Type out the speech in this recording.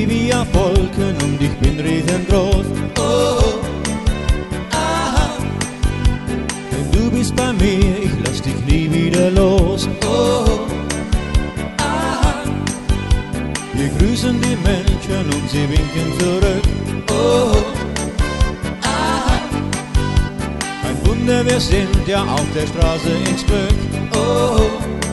geh wie auf Wolken und ich bin riesengroß. Oh, aha. Denn du bist bei mir, ich lass dich nie wieder los. Oh, aha. Wir grüßen die Menschen und sie winken zurück. Oh, aha. Ein Wunder, wir sind ja auf der Straße ins Glück. Oh,